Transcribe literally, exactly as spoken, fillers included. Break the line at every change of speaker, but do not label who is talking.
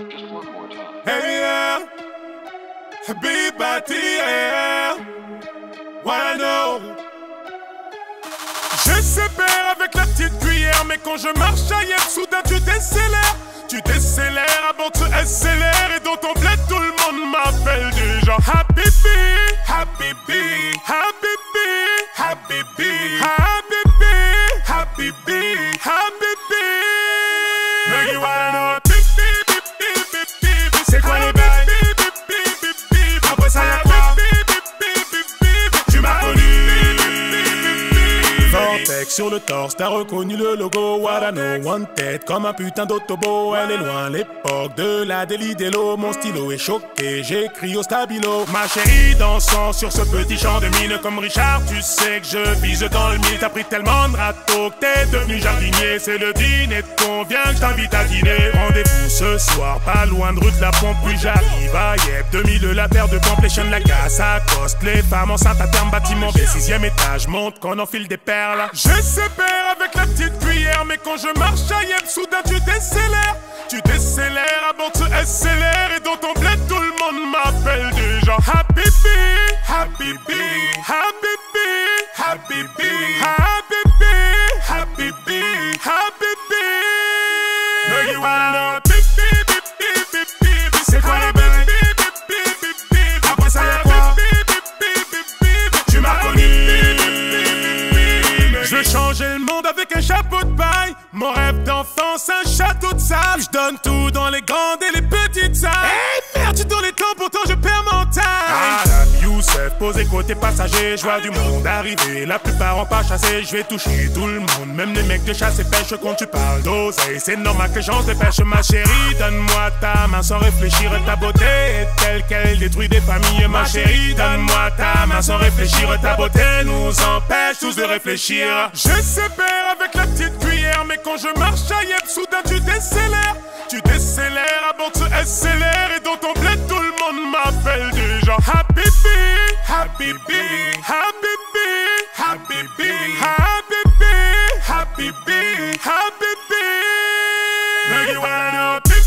Hey yeah, Big Batty, yeah, wanna know. Je sais faire avec la petite cuillère, mais quand je marche à Yep, soudain tu décélères. Tu décélères avant que tu accélères, et dans ton bled tout le monde m'appelle déjà Habibi, Habibi, Habibi, Habibi, Habibi, Habibi, Habibi. Mais you wanna know. C'est quoi les bails? Après ça y'a quoi? Tu m'as connu. Vortex sur le torse, t'as reconnu le logo. What I know, one tête comme un putain d'autobo. Elle est loin l'époque de la délit d'élo. Mon stylo est choqué, j'écris au stabilo. Ma chérie dansant sur ce petit champ de mine. Comme Richard, tu sais que je vise dans le mille. T'as pris tellement de râteaux que t'es devenu jardinier. C'est le dîner de convient que je t'invite à dîner. Rendez-vous ce soir, pas loin de rue de la Pompe. Puis j'arrive à Yep, deux mille la paire de completion, la casse à coste. Les femmes enceintes à terme, bâtiment B, sixième étage. Monte qu'on enfile des perles. Je sais faire avec la petite cuillère, mais quand je marche à Yep, soudain tu décélères. Tu décélères avant que tu accélères, et dans ton bled tout le monde m'appelle déjà Habibi, Habibi, Habibi, Habibi, Habibi, Habibi, Habibi. No, you wanna know. C'est quoi les bails? Après ça y'a quoi? Tu m'as connu. Je veux changer le monde avec un chapeau de paille. Mon rêve d'enfance, un château de sable. Je donne tout dans les grandes et les petites salles. Hey merde, tu tournes les temps, pourtant je perds mon time. Adam Youssef, posé côté passager. Je vois du monde arriver, la plupart ont pas chassé. Je vais toucher tout le monde, même les mecs de chasse et pêche. Quand tu parles d'oseille, c'est normal que les gens se dépêchent. Ma chérie, donne-moi ta main sans réfléchir. Ta beauté est telle qu'elle détruit des familles. Ma chérie, donne-moi ta main sans réfléchir. Ta beauté nous empêche tous de réfléchir. Je sais faire avec la petite cuillère, mais quand je marche à Yep, soudain tu décélères. Tu décélères avant que tu accélères, et dans ton bled tout le monde m'appelle déjà Habibi, Habibi, Habibi, Habibi, Habibi, Habibi, Habibi. Now you wanna know.